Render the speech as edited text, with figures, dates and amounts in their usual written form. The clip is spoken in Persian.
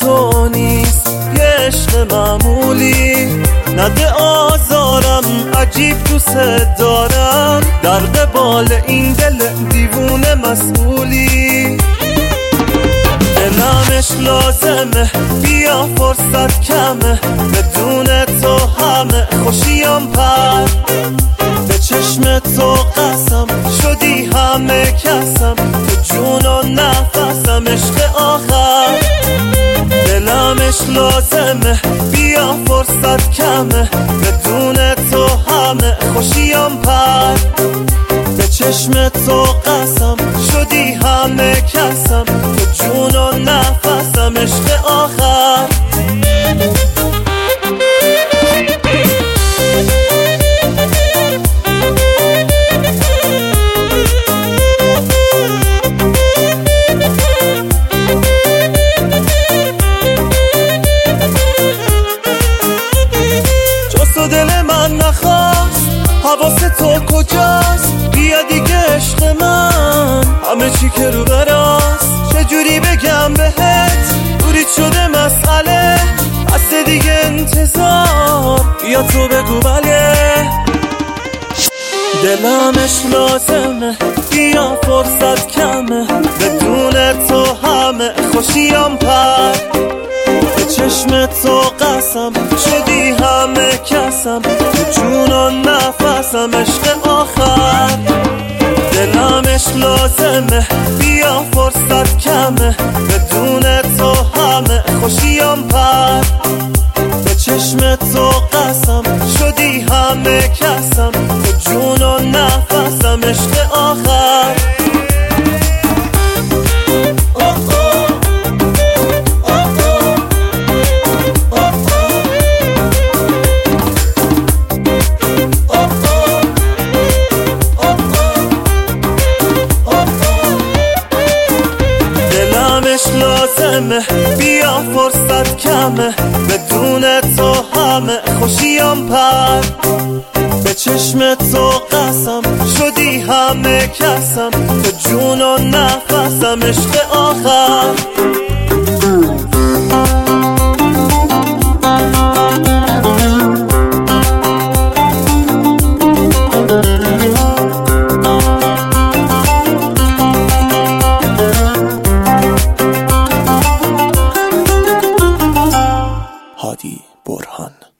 تو نیست یه عشق معمولی، نده آزارم عجیب دوست دارم، در قبال این دل دیوونه مسئولی. دلمش لازمه بیا فرصت کمه، بدون تو همه خوشیم پر، به چشم تو قسم شدی همه کسم، تو جون و نفسم عشق آخر. دلمش لازمه بیا فرصت کمه، بدون تو همه خوشیم پر، به چشم تو قسم شدی همه کسم، تو جون و نفسم عشق آخر. جز دل من نخواست، حواس تو کجاست؟ بیا دیگه عشق من، همه چی که رو براست، چجوری بگم بهت دوریت شده مسئله، بس دیگه انتظار، بیا تو بگو بله. دلمش لازمه بیا فرصت کمه، بدون تو همه خوشیم پر، به چشم تو قسم شدی همه کسم، تو جون و نفسم عشق آخر. دلمش لازمه بیا فرصت کمه، بدون تو همه خوشیم پر، به چشم تو قسم شدی همه کسم، تو جون و نفسم عشق آخر. لازمه بیا فرصت کمه، بدون تو همه خوشیم پر، به چشم تو قسم شدی همه کسم، تو جون و نفسم عشق آخر. هادی برهان.